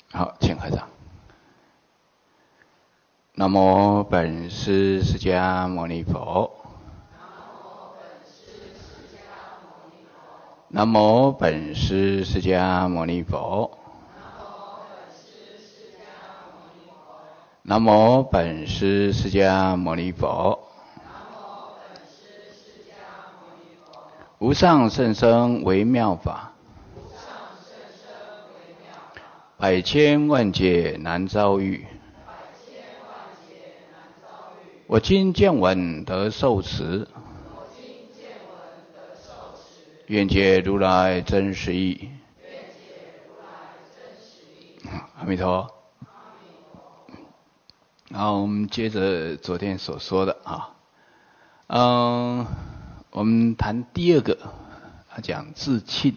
好，请合掌。南无本师释迦牟尼佛。南无本师释迦牟尼佛。南无本师释迦牟尼佛。无上甚深微妙法，百千万劫难遭遇。我今见闻得受持，愿解如来真实义。阿弥陀。好，我们接着昨天所说的我们谈第二个，讲自庆。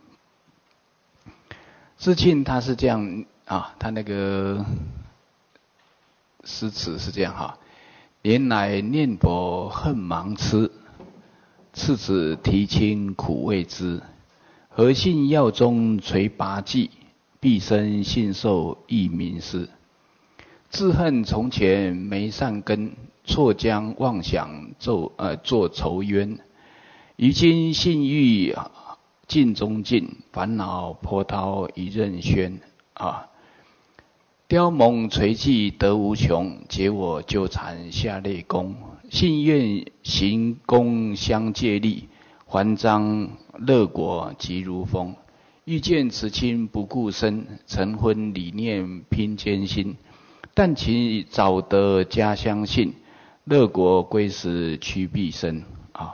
自庆他是这样他那个诗词是这样原来念佛恨盲痴，次子提亲苦未知。何幸药中垂拔剂，毕生信受益民师。自恨从前没善根，错将妄想作仇冤。于今信欲尽中尽，烦恼波涛一任宣雕蒙垂迹得无穷，解我纠缠下类功。信愿行功相借力，还章乐果即如风。欲见此亲不顾身，晨昏理念拼艰辛。但其早得家乡信，乐果归时屈毕生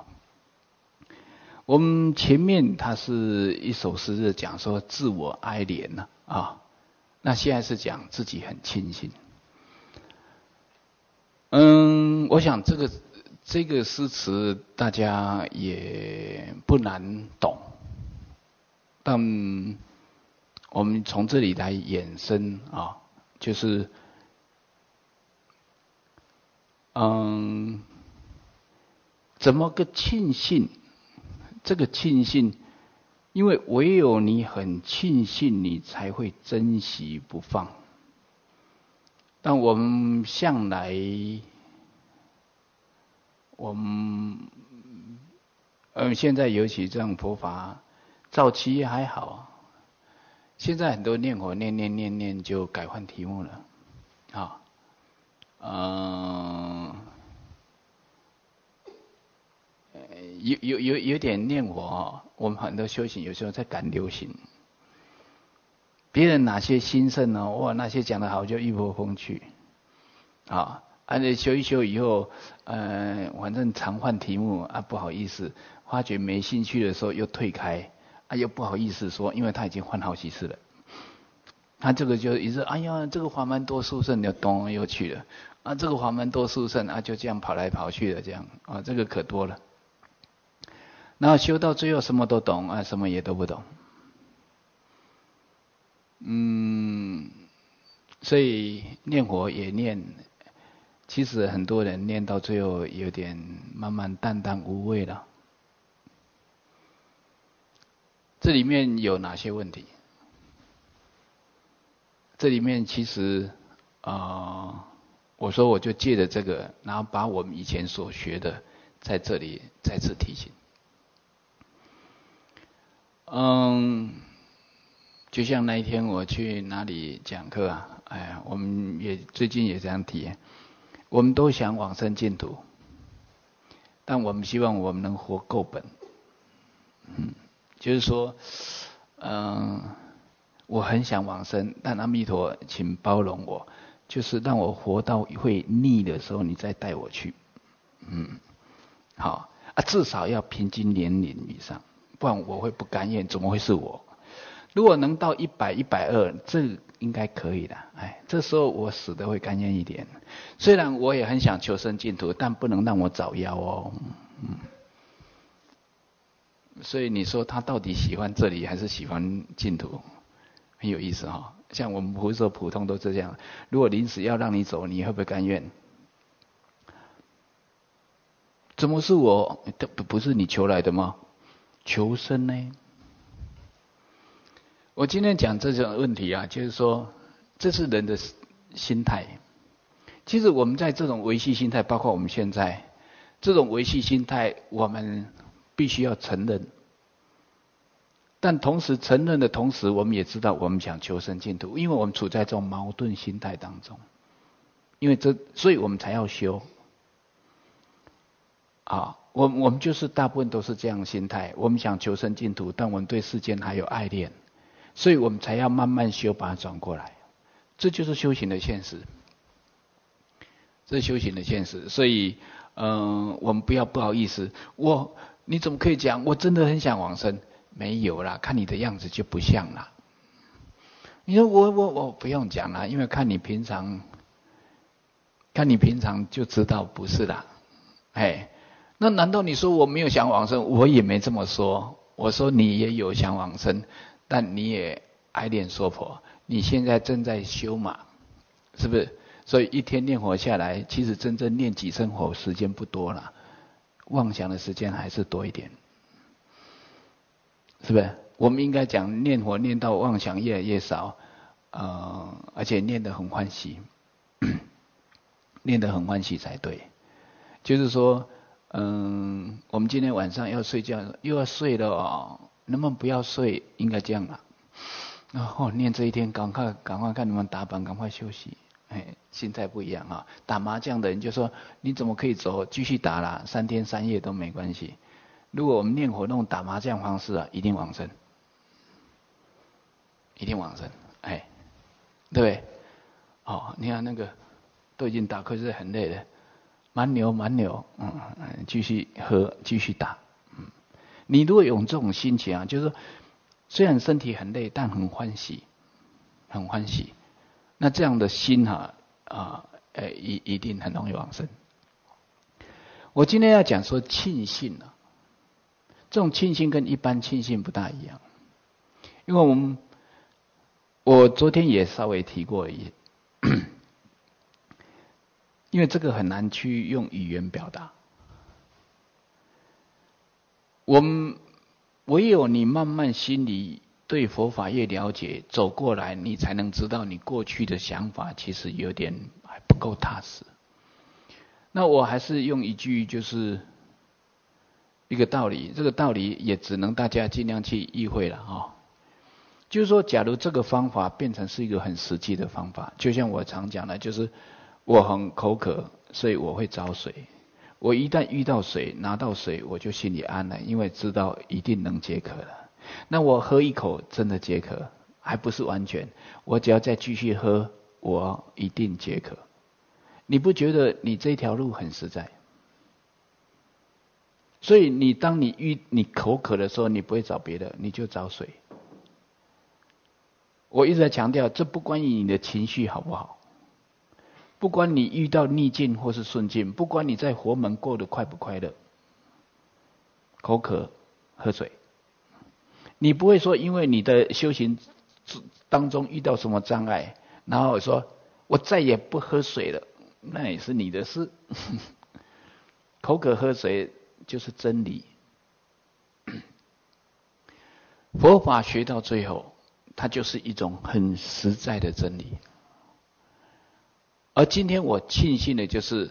我们前面它是一首诗是讲说自我哀怜那现在是讲自己很庆幸。我想这个诗词大家也不难懂，但我们从这里来衍生就是怎么个庆幸？这个庆幸，因为唯有你很庆幸，你才会珍惜不放。但我们向来，现在尤其这样佛法，早期还好，现在很多念佛念就改换题目了有点念佛我们很多修行有时候在赶流行，别人哪些兴盛哇，那些讲得好就一窝蜂去修一修以后反正常换题目不好意思，发觉没兴趣的时候又退开又不好意思说，因为他已经换好几次了。他这个就一直哎呀，这个法门多殊胜，就东又去了这个法门多殊胜就这样跑来跑去的这样这个可多了。然后修到最后什么都懂什么也都不懂。所以念佛也念，其实很多人念到最后有点慢慢淡淡无味了。这里面有哪些问题？这里面其实我说我就借着这个，然后把我们以前所学的在这里再次提醒。就像那一天我去哪里讲课我们也最近也这样提，我们都想往生净土，但我们希望我们能活够本。就是说我很想往生，但阿弥陀请包容我，就是让我活到会腻的时候你再带我去。好至少要平均年龄以上，不然我会不甘愿，怎么会是我？如果能到100、120，这应该可以的。这时候我死的会甘愿一点。虽然我也很想求生净土，但不能让我早夭所以你说他到底喜欢这里还是喜欢净土？很有意思像我们不是说普通都这样，如果临时要让你走，你会不会甘愿？怎么是我？不是你求来的吗？求生呢？我今天讲这种问题就是说， 这是人的心态。其实我们在这种维系心态，包括我们现在这种维系心态，我们必须要承认。但同时承认的同时，我们也知道我们想求生净土，因为我们处在这种矛盾心态当中。因为所以我们才要修。我们就是大部分都是这样的心态，我们想求生净土，但我们对世间还有爱恋，所以我们才要慢慢修，把它转过来。这就是修行的现实，这是修行的现实。所以，我们不好意思，你怎么可以讲？我真的很想往生，没有啦，看你的样子就不像啦。你说我不用讲啦，因为看你平常就知道不是啦，那难道你说我没有想往生？我也没这么说。我说你也有想往生，但你也爱恋娑婆。你现在正在修嘛，是不是？所以一天念佛下来，其实真正念几声佛时间不多了，妄想的时间还是多一点，是不是？我们应该讲念佛念到妄想越来越少，而且念得很欢喜，念得很欢喜才对。就是说，我们今天晚上要睡觉，又要睡了哦，能不能不要睡？应该这样了。念这一天，赶快看你们打板，赶快休息。心态不一样啊。打麻将的人就说：你怎么可以走？继续打啦，3天3夜都没关系。如果我们念佛那种打麻将方式啊，一定往生，一定往生，对不对？你看那个都已经打瞌睡很累了。蛮牛，继续喝，继续打，你如果有这种心情啊，就是说，虽然身体很累，但很欢喜，很欢喜。那这样的心一定很容易往生。我今天要讲说庆幸啊，这种庆幸跟一般庆幸不大一样，因为我昨天也稍微提过一。因为这个很难去用语言表达，唯有你慢慢心里对佛法越了解，走过来，你才能知道你过去的想法其实有点还不够踏实。那我还是用一句，就是一个道理，这个道理也只能大家尽量去意会了就是说，假如这个方法变成是一个很实际的方法，就像我常讲的，就是我很口渴，所以我会找水。我一旦遇到水，拿到水，我就心里安了，因为知道一定能解渴了。那我喝一口真的解渴，还不是完全，我只要再继续喝，我一定解渴。你不觉得你这条路很实在？所以当你口渴的时候，你不会找别的，你就找水。我一直在强调，这不关于你的情绪好不好，不管你遇到逆境或是顺境，不管你在佛门过得快不快乐，口渴喝水。你不会说因为你的修行当中遇到什么障碍，然后说我再也不喝水了，那也是你的事。口渴喝水就是真理。佛法学到最后，它就是一种很实在的真理。而今天我庆幸的就是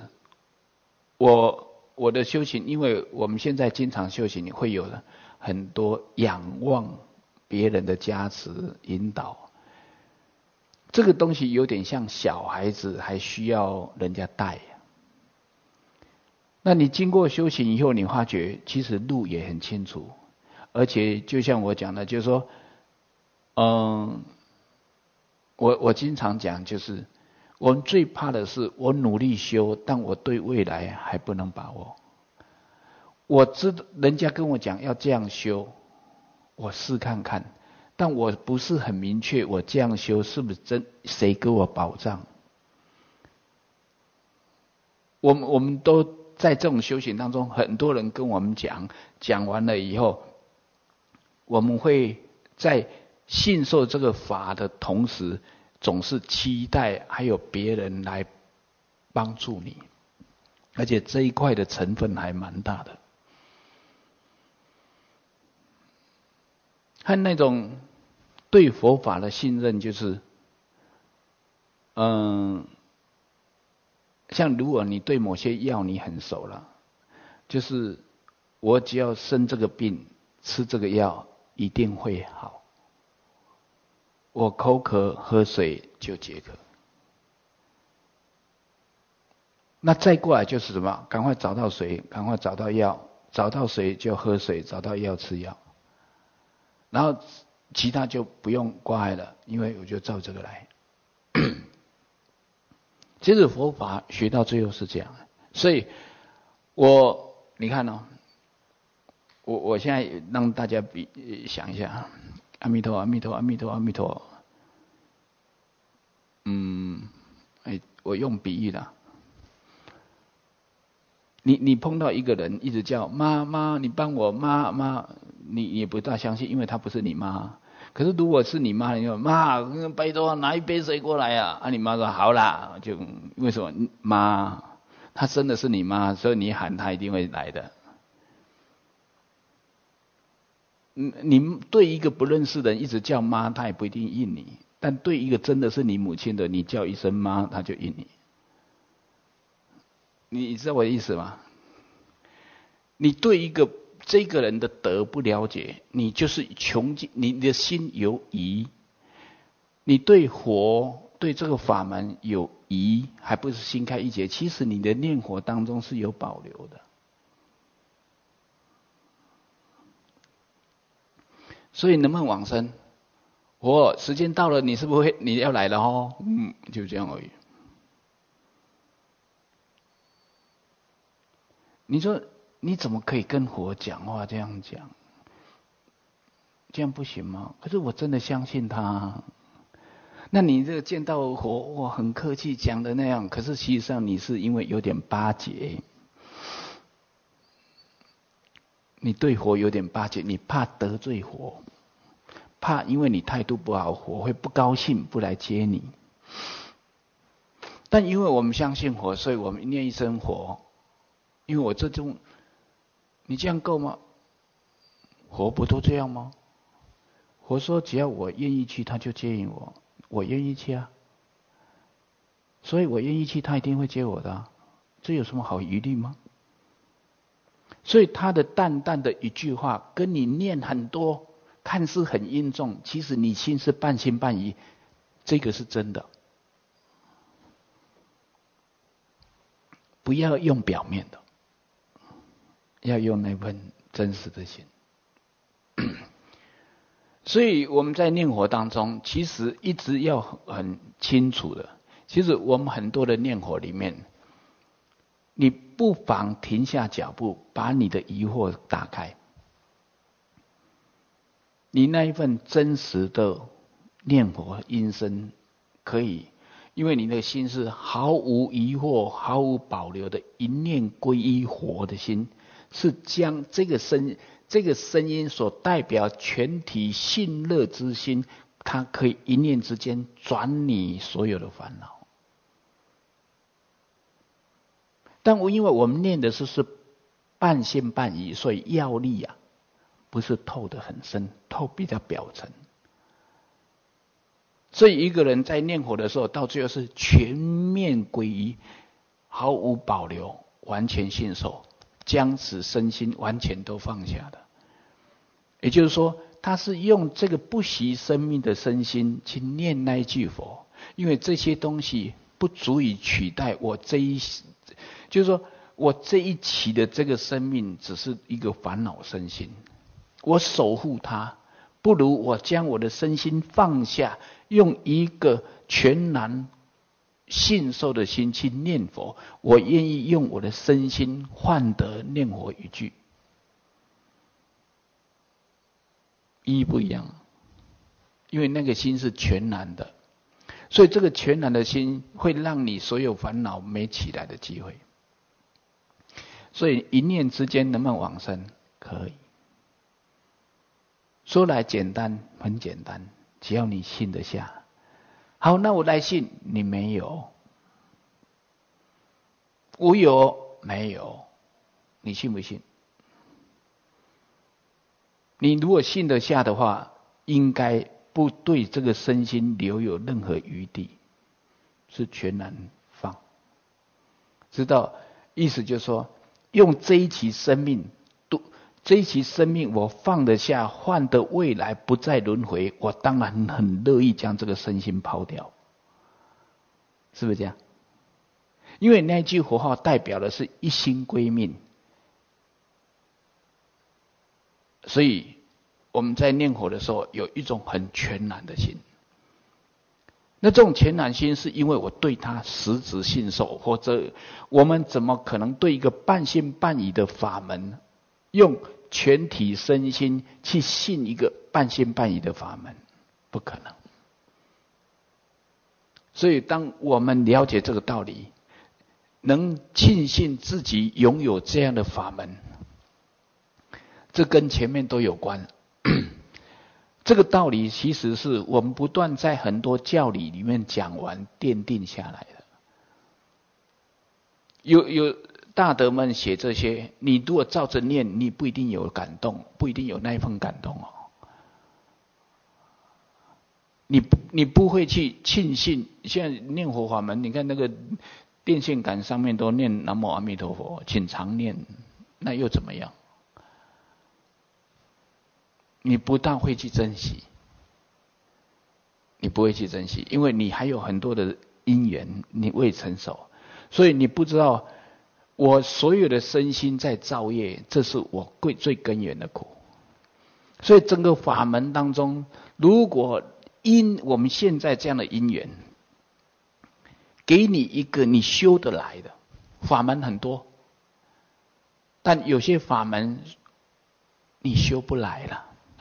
我的修行，因为我们现在经常修行，会有很多仰望别人的加持引导。这个东西有点像小孩子还需要人家带。那你经过修行以后，你发觉其实路也很清楚，而且就像我讲的，就是说，我经常讲，就是我们最怕的是我努力修，但我对未来还不能把握。我知道人家跟我讲要这样修，我试看看，但我不是很明确，我这样修是不是真？谁给我保障？我们都在这种修行当中，很多人跟我们讲完了以后，我们会在信受这个法的同时，总是期待还有别人来帮助你，而且这一块的成分还蛮大的。和那种对佛法的信任，就是像如果你对某些药你很熟了，就是我只要生这个病，吃这个药一定会好。我口渴喝水就解渴。那再过来就是什么？赶快找到水，赶快找到药，找到水就喝水，找到药吃药。然后其他就不用挂碍了，因为我就照这个来。其实佛法学到最后是这样，所以你看哦，我现在让大家想一下，阿弥陀，阿弥陀，阿弥陀，阿弥陀。我用比喻啦。你碰到一个人一直叫妈妈，你帮我妈妈，你也不大相信，因为他不是你妈。可是如果是你妈，你说妈，拜托拿一杯水过来啊！啊，你妈说好啦，就为什么妈？她生的是你妈，所以你喊她一定会来的。你对一个不认识的人一直叫妈，他也不一定应你；但对一个真的是你母亲的，你叫一声妈，他就应你。你知道我的意思吗？你对这个人的德不了解，你就是穷尽，你的心有疑。你对佛对这个法门有疑，还不是心开意解，其实你的念佛当中是有保留的。所以能不能往生？时间到了，你是不是你要来了哦？就这样而已。你说你怎么可以跟佛讲话这样讲？这样不行吗？可是我真的相信他。那你这个见到佛，我很客气讲的那样，可是实际上你是因为有点巴结，你对佛有点巴结，你怕得罪佛，怕因为你态度不好，佛会不高兴，不来接你。但因为我们相信佛，所以我们念一声佛。因为我这种，你这样够吗？佛不都这样吗？佛说只要我愿意去，他就接引我，我愿意去啊。所以我愿意去，他一定会接我的啊。这有什么好疑虑吗？所以他的淡淡的一句话，跟你念很多，看似很殷重，其实你心是半信半疑，这个是真的。不要用表面的，要用那份真实的心。所以我们在念佛当中，其实一直要很清楚的。其实我们很多的念佛里面，你不妨停下脚步，把你的疑惑打开。你那一份真实的念佛音声，可以，因为你的心是毫无疑惑、毫无保留的一念皈依佛的心，是将这个声音所代表全体信乐之心，它可以一念之间转你所有的烦恼。但因为我们念的是半信半疑，所以要力啊，不是透得很深，透比较表层。所以一个人在念佛的时候，到最后是全面皈依，毫无保留，完全信受，将此身心完全都放下的。也就是说，他是用这个不惜生命的身心去念那一句佛，因为这些东西不足以取代我就是说我这一期的这个生命只是一个烦恼身心，我守护它，不如我将我的身心放下，用一个全然信受的心去念佛，我愿意用我的身心换得念佛一句，意义不一样。因为那个心是全然的，所以这个全然的心会让你所有烦恼没起来的机会。所以一念之间能不能往生？可以。说来简单，很简单，只要你信得下。好，那我来信，你没有，我有没有？你信不信？你如果信得下的话，应该不对这个身心留有任何余地。 是全然放。知道意思就是说，用这一期生命，我放得下，换得未来不再轮回，我当然很乐意将这个身心抛掉，是不是这样？因为那句佛号代表的是一心归命，所以我们在念佛的时候有一种很全然的心。那这种全然心是因为我对他实质信受，或者我们怎么可能对一个半信半疑的法门，用全体身心去信一个半信半疑的法门？不可能。所以当我们了解这个道理，能庆幸自己拥有这样的法门，这跟前面都有关。这个道理其实是我们不断在很多教理里面讲完奠定下来的。有大德们写这些，你如果照着念，你不一定有感动，不一定有那一份感动哦。你不会去庆幸，现在念佛法门，你看那个电线杆上面都念南无阿弥陀佛，请常念，那又怎么样？你不但会去珍惜，你不会去珍惜，因为你还有很多的因缘你未成熟，所以你不知道我所有的身心在造业，这是我最根源的苦。所以整个法门当中，如果因我们现在这样的因缘，给你一个你修得来的法门很多，但有些法门你修不来了。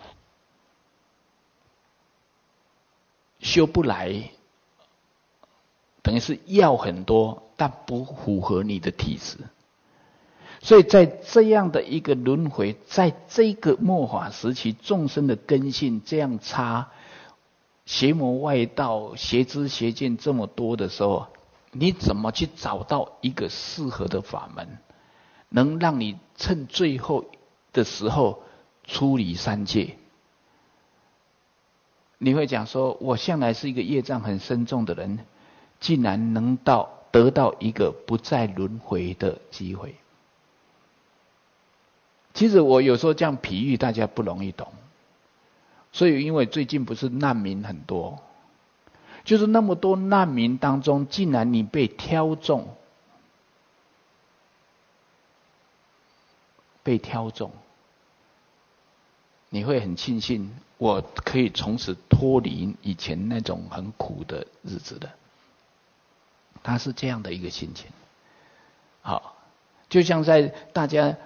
修不来，等于是要很多，但不符合你的体质。所以在这样的一个轮回，在这个末法时期，众生的根性这样差，邪魔外道、邪知邪见这么多的时候，你怎么去找到一个适合的法门，能让你趁最后的时候出离三界？你会讲说，我向来是一个业障很深重的人，竟然能得到一个不再轮回的机会。其实我有时候这样比喻，大家不容易懂。所以因为最近不是难民很多，就是那么多难民当中，竟然你被挑中，你会很庆幸，我可以从此脱离以前那种很苦的日子的。他是这样的一个心情。好，就像在大家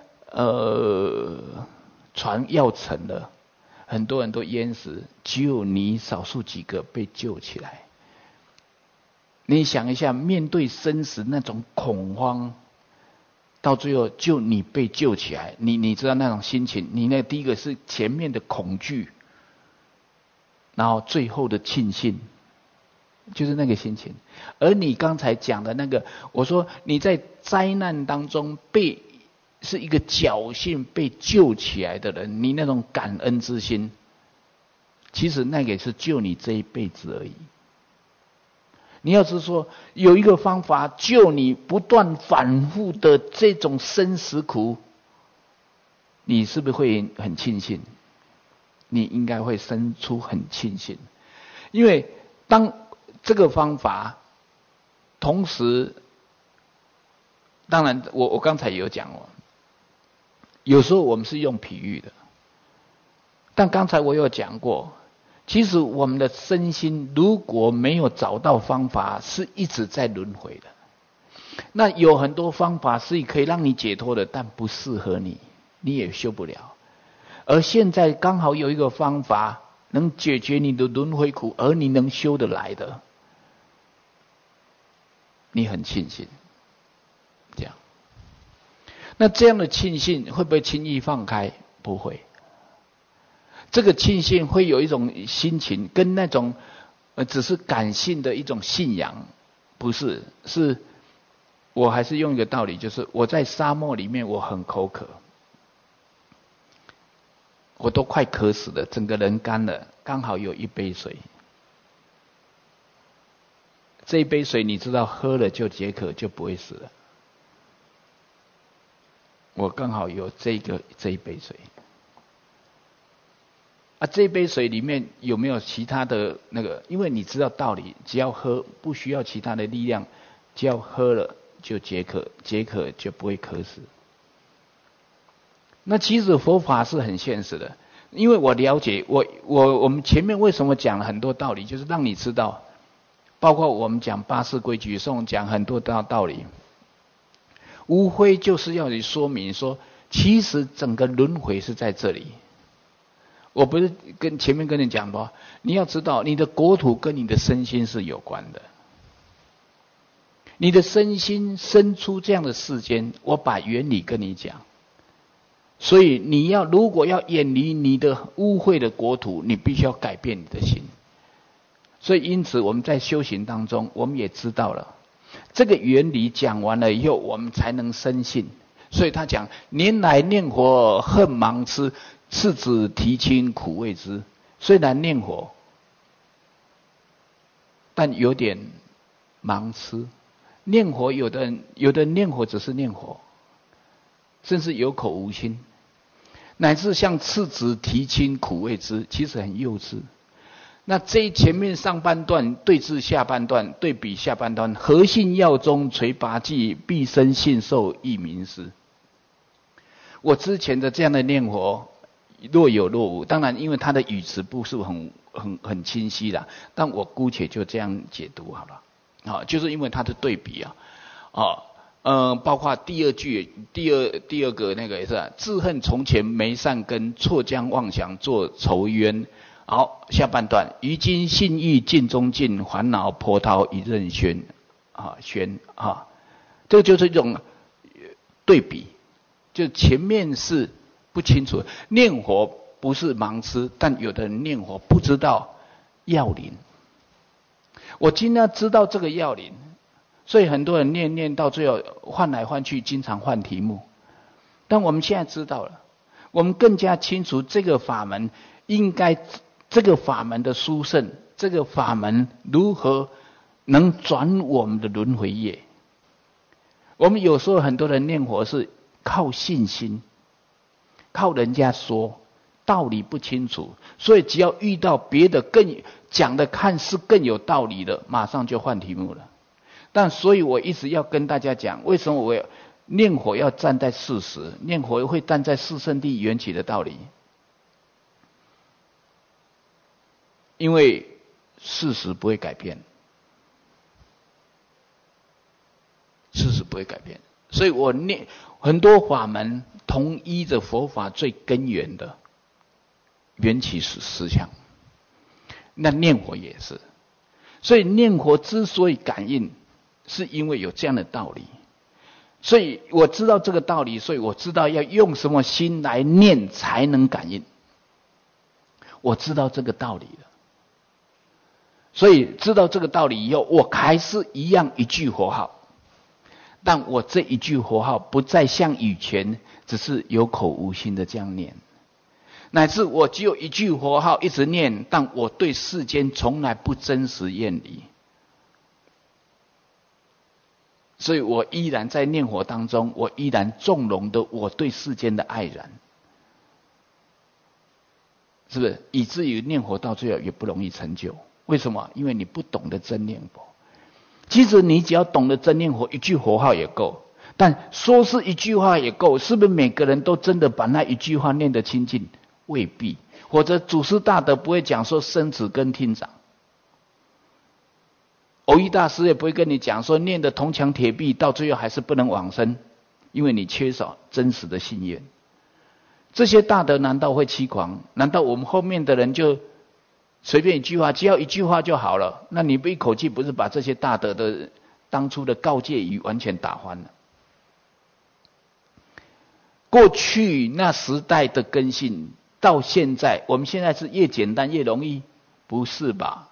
船要沉了，很多人都淹死，只有你少数几个被救起来。你想一下，面对生死那种恐慌，到最后就你被救起来，你知道那种心情，你那第一个是前面的恐惧，然后最后的庆幸，就是那个心情。而你刚才讲的那个，我说你在灾难当中是一个侥幸被救起来的人，你那种感恩之心，其实那个也是救你这一辈子而已。你要是说有一个方法救你不断反复的这种生死苦，你是不是会很庆幸？你应该会生出很庆幸，因为当这个方法同时，当然我刚才有讲了，有时候我们是用比喻的，但刚才我有讲过，其实我们的身心如果没有找到方法，是一直在轮回的。那有很多方法是可以让你解脱的，但不适合你，你也修不了。而现在刚好有一个方法能解决你的轮回苦，而你能修得来的，你很庆幸。这样，那这样的庆幸会不会轻易放开？不会。这个庆幸会有一种心情，跟那种只是感性的一种信仰不是，是我还是用一个道理，就是我在沙漠里面，我很口渴，我都快渴死了，整个人干了，刚好有一杯水， 这一杯水你知道喝了就解渴，就不会死了。我刚好有这一杯水。这杯水里面有没有其他的那个？因为你知道道理，只要喝，不需要其他的力量，只要喝了就解渴，解渴就不会渴死。那其实佛法是很现实的，因为我了解，我们前面为什么讲了很多道理，就是让你知道，包括我们讲八识规矩颂，讲很多道理，无非就是要你说明说，其实整个轮回是在这里。我不是前面跟你讲吧，你要知道你的国土跟你的身心是有关的。你的身心生出这样的世间，我把原理跟你讲。所以你如果要远离你的污秽的国土，你必须要改变你的心。所以因此我们在修行当中，我们也知道了这个原理，讲完了以后，我们才能深信。所以他讲年来念佛恨盲痴，次子提亲苦未知。虽然念佛，但有点盲痴。念佛有的人念佛只是念佛，甚至有口无心，乃至像次子提亲苦未知，其实很幼稚。那这前面上半段对治下半段，对比下半段，何信要中垂拔济，毕生信受亦明师。我之前的这样的念佛若有若无，当然因为他的语词不是很清晰啦，但我姑且就这样解读好了。就是因为他的对比包括第二句第二个那个也是自恨从前没善根，错将妄想作仇冤。好，下半段于今信义尽中尽，烦恼波涛一任宣。这个就是一种对比，就前面是不清楚，念佛不是盲痴，但有的人念佛不知道要领。我今天知道这个要领，所以很多人念到最后换来换去，经常换题目。但我们现在知道了，我们更加清楚这个法门这个法门的殊胜，这个法门如何能转我们的轮回业。我们有时候很多人念佛是靠信心，靠人家说，道理不清楚，所以只要遇到别的更讲的看似更有道理的，马上就换题目了。但所以我一直要跟大家讲，为什么我念佛要站在事实，念佛会站在四圣谛缘起的道理。因为事实不会改变，事实不会改变，所以我念很多法门同依着佛法最根源的缘起思想。那念佛也是，所以念佛之所以感应，是因为有这样的道理。所以我知道这个道理，所以我知道要用什么心来念才能感应。我知道这个道理了，所以知道这个道理以后，我还是一样一句佛号，但我这一句佛号不再像以前只是有口无心的这样念。乃至我只有一句佛号一直念，但我对世间从来不真实厌离。所以我依然在念佛当中，我依然纵容的我对世间的爱然，是不是？以至于念佛到最后也不容易成就。为什么？因为你不懂得真念佛。其实你只要懂得真念佛，一句佛号也够。但说是一句话也够，是不是每个人都真的把那一句话念得清净？未必。或者祖师大德不会讲说生子跟听长，藕益大师也不会跟你讲说念的铜墙铁壁，到最后还是不能往生，因为你缺少真实的信愿。这些大德难道会欺狂？难道我们后面的人就随便一句话，只要一句话就好了？那你不一口气不是把这些大德的当初的告诫语完全打翻了？过去那时代的根性到现在，我们现在是越简单越容易？不是吧？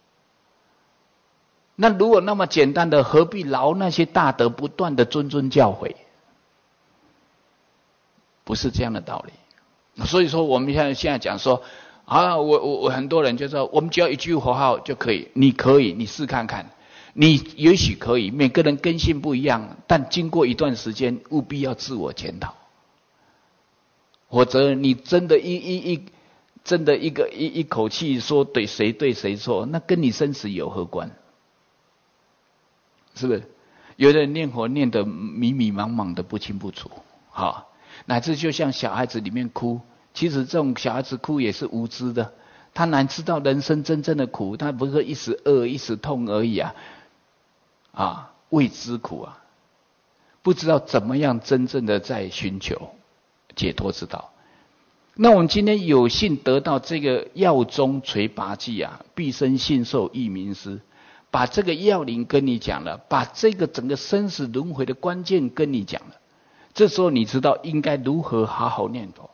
那如果那么简单的，何必劳那些大德不断的谆谆教诲？不是这样的道理。所以说我们现在讲说我很多人就说我们只要一句佛号就可以。你可以，你试看看。 你也许可以，每个人根性不一样，但经过一段时间，务必要自我检讨，否则你真的一口气说对谁错，那跟你生死有何关？是不是？有的人念佛念得迷迷茫茫的不清不楚，乃至就像小孩子里面哭，其实这种小孩子哭也是无知的，他哪知道人生真正的苦？他不是一时饿一时痛而已未知苦不知道怎么样真正的在寻求解脱之道。那我们今天有幸得到这个药中垂拔剂毕生信受益民师，把这个要领跟你讲了，把这个整个生死轮回的关键跟你讲了，这时候你知道应该如何好好念佛。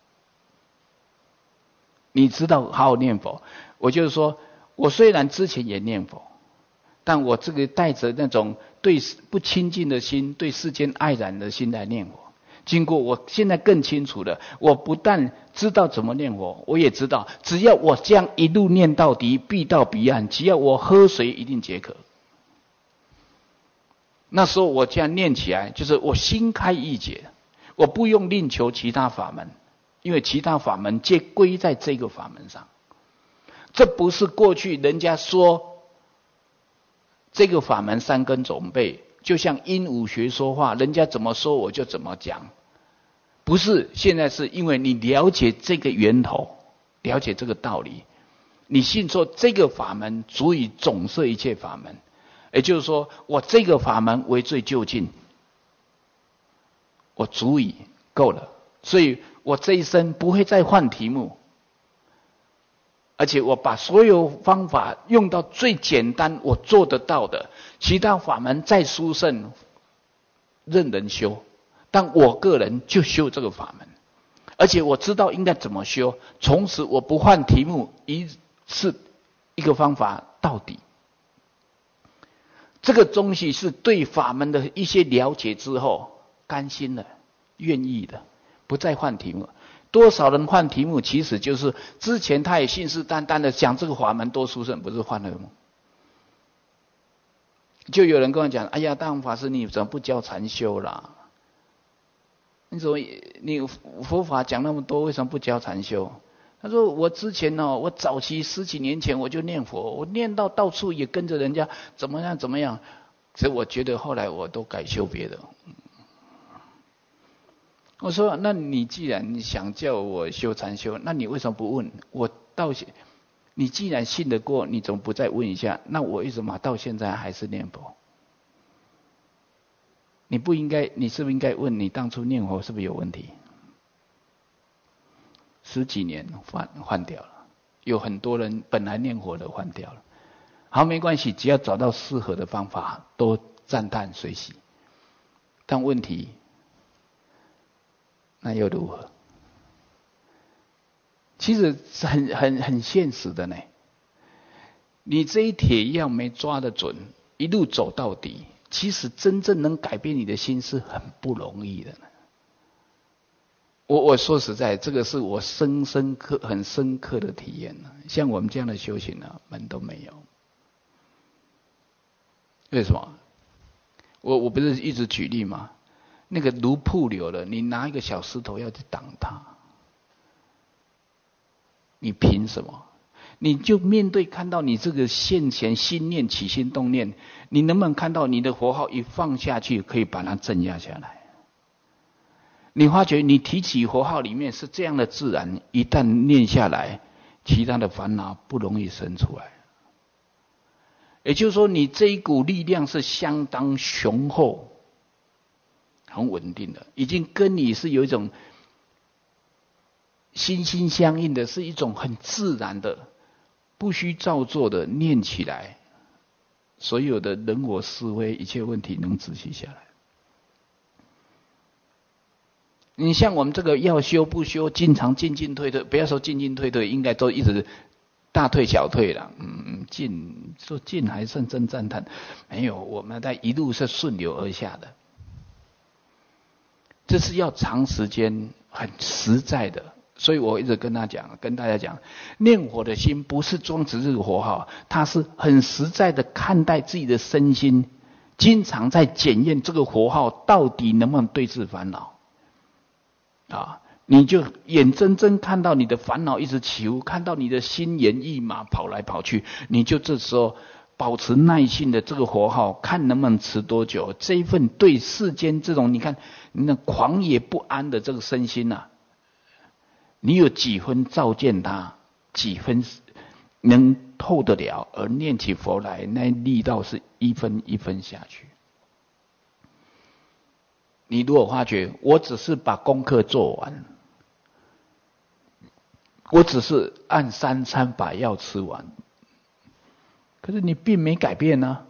你知道好好念佛，我就是说，我虽然之前也念佛，但我这个带着那种对不亲近的心，对世间爱染的心来念佛。经过我现在更清楚了，我不但知道怎么念佛，我也知道只要我这样一路念到底，必到彼岸，只要我喝水一定解渴。那时候我这样念起来，就是我心开意解，我不用另求其他法门，因为其他法门皆归在这个法门上。这不是过去人家说这个法门三根总备，就像鹦鹉学说话，人家怎么说我就怎么讲。不是，现在是因为你了解这个源头，了解这个道理，你信说这个法门足以总摄一切法门，也就是说，我这个法门为最究竟，我足以够了，所以我这一生不会再换题目，而且我把所有方法用到最简单我做得到的，其他法门再殊胜任人修，但我个人就修这个法门，而且我知道应该怎么修，从此我不换题目，一次一个方法到底。这个东西是对法门的一些了解之后甘心的，愿意的，不再换题目。多少人换题目，其实就是之前他也信誓旦旦的讲这个法门多殊胜，不是换了吗？就有人跟我讲，哎呀，大王法师你怎么不教禅修啦？你怎么你佛法讲那么多，为什么不教禅修？他说我之前我早期10几年前我就念佛，我念到处也跟着人家怎么样，所以我觉得后来我都改修别的。我说那你既然你想叫我修禅修，那你为什么不问我你既然信得过，你怎么不再问一下？那我为什么到现在还是念佛？你是不是应该问你当初念佛是不是有问题？10几年换掉了，有很多人本来念佛的换掉了。好，没关系，只要找到适合的方法，都赞叹随喜。但问题，那又如何？其实是很现实的呢。你这一铁药没抓得准，一路走到底，其实真正能改变你的心是很不容易的呢。我说实在，这个是我很深刻的体验。像我们这样的修行门都没有。为什么？我不是一直举例吗？那个如瀑流了，你拿一个小石头要去挡它，你凭什么？你就面对看到你这个现前心念起心动念，你能不能看到你的佛号一放下去，可以把它镇压下来？你发觉你提起佛号里面是这样的自然，一旦念下来，其他的烦恼不容易生出来。也就是说，你这一股力量是相当雄厚、很稳定的，已经跟你是有一种心心相印的，是一种很自然的，不需造作的念起来，所有的人我是非一切问题能止息下来。你像我们这个要修不修，经常进进退退，不要说进进退退，应该都一直大退小退了。说进还算真赞叹，没有，我们在一路是顺流而下的。这是要长时间很实在的所以我一直跟大家讲，念佛的心不是装只是佛号，他是很实在的看待自己的身心，经常在检验这个佛号到底能不能对治烦恼。你就眼睁睁看到你的烦恼一直起伏，看到你的心猿意马跑来跑去，你就这时候保持耐性的这个佛号，看能不能持多久。这一份对世间这种你看你那狂野不安的这个身心啊，你有几分照见它，几分能透得了，而念起佛来，那力道是一分一分下去。你如果发觉我只是把功课做完，我只是按3餐把药吃完，可是你并没改变啊，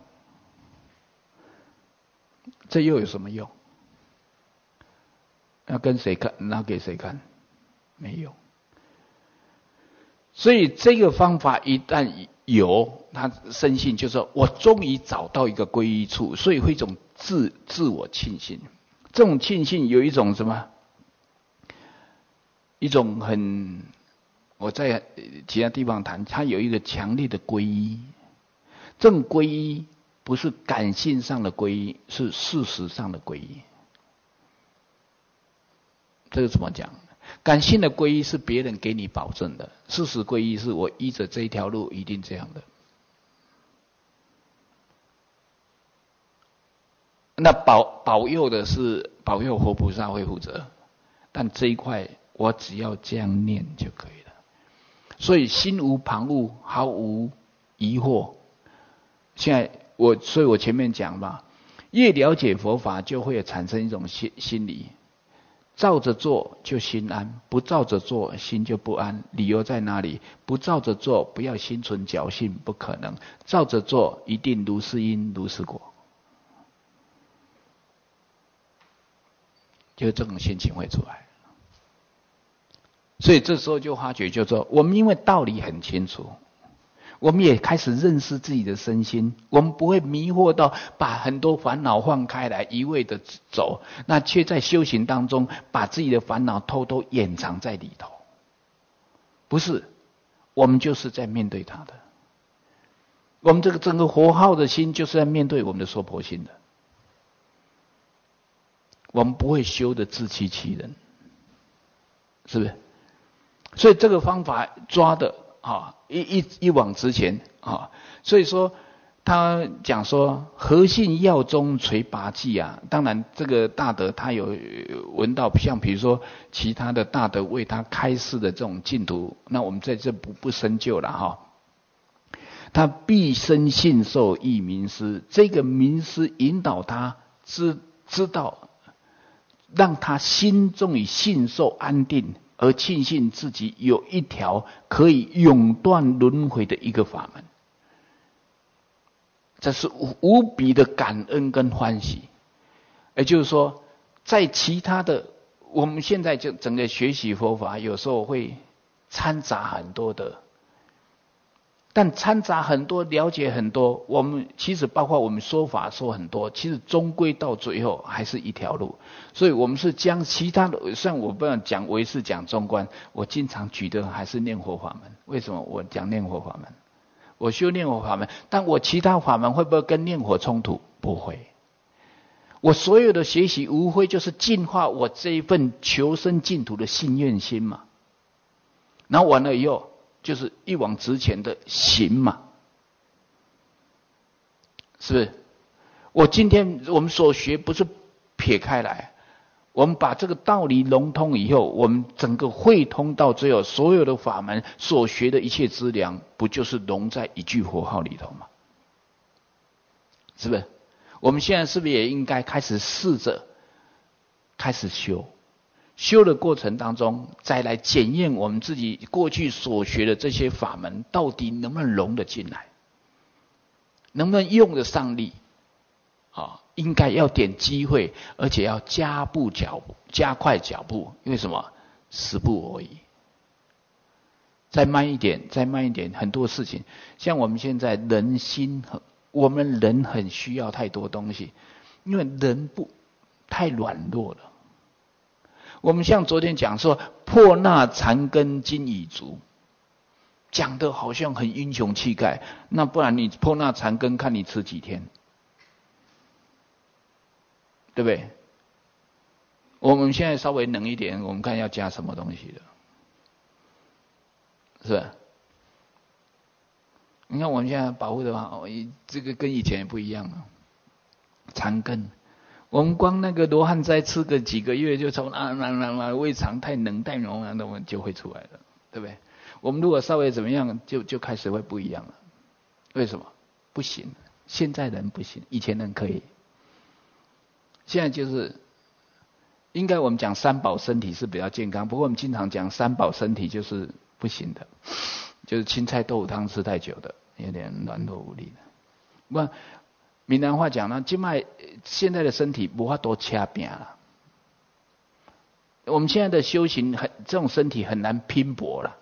这又有什么用？要跟谁看？拿给谁看？没用。所以这个方法一旦有，他深信就是说我终于找到一个归依处，所以会一种自我庆幸。这种庆幸有一种什么？一种很，我在其他地方谈，它有一个强烈的皈依。这种皈依不是感性上的皈依，是事实上的皈依。这个怎么讲？感性的皈依是别人给你保证的，事实皈依是我依着这一条路一定这样的。那保佑的是保佑活菩萨会负责，但这一块我只要这样念就可以了。所以心无旁骛，毫无疑惑。现在所以我前面讲嘛，越了解佛法，就会产生一种心理，照着做就心安，不照着做心就不安。理由在哪里？不照着做，不要心存侥幸，不可能。照着做，一定如是因，如是果。就这种心情会出来。所以这时候就发觉，就说我们因为道理很清楚，我们也开始认识自己的身心，我们不会迷惑到把很多烦恼放开来一味的走，那却在修行当中把自己的烦恼偷偷掩藏在里头。不是，我们就是在面对它的。我们这个整个佛号的心就是在面对我们的娑婆心的。我们不会修的自欺欺人，是不是？所以这个方法抓的一往直前啊。所以说他讲说何信药中垂拔济啊。当然这个大德他有闻到，像比如说其他的大德为他开示的这种净土，那我们在这不深究了哈。他毕生信受益名师，这个名师引导他知道，让他心中以信受安定，而庆幸自己有一条可以永断轮回的一个法门。这是无比的感恩跟欢喜。也就是说，在其他的，我们现在就整个学习佛法，有时候会掺杂很多的，但掺杂很多，了解很多，我们其实包括我们说法说很多，其实终归到最后还是一条路。所以我们是将其他的，像我不要讲唯识讲中观，我经常举的还是念佛法门。为什么我讲念佛法门？我修念佛法门，但我其他法门会不会跟念佛冲突？不会。我所有的学习无非就是净化我这一份求生净土的信愿心嘛，然后完了以后就是一往直前的行嘛，是不是？我今天我们所学不是撇开来，我们把这个道理融通以后，我们整个汇通到最后，所有的法门所学的一切资粮，不就是融在一句佛号里头吗？是不是？我们现在是不是也应该开始试着开始修？修的过程当中，再来检验我们自己过去所学的这些法门，到底能不能融得进来，能不能用得上力？应该要点机会，而且要加快脚步。因为什么？时不我已。再慢一点，很多事情，像我们现在人心，我们人很需要太多东西，因为人太软弱了。 我们像昨天讲说破那残根今已足，讲的好像很英雄气概，那不然你破那残根，看你吃几天，对不对？我们现在稍微冷一点，我们看要加什么东西的，是吧？你看我们现在保护的话，这个跟以前也不一样了。残根，我们光那个罗汉斋吃个几个月，就从胃肠太冷太浓了，那我们就会出来了，对不对？我们如果稍微怎么样，就开始会不一样了。为什么？不行，现在人不行，以前人可以。现在就是应该我们讲三宝身体是比较健康，不过我们经常讲三宝身体就是不行的，就是青菜豆腐汤吃太久的，有点软弱无力的。不，闽南话讲呢，现在的身体无法多掐拼了。我们现在的修行这种身体很难拼搏了，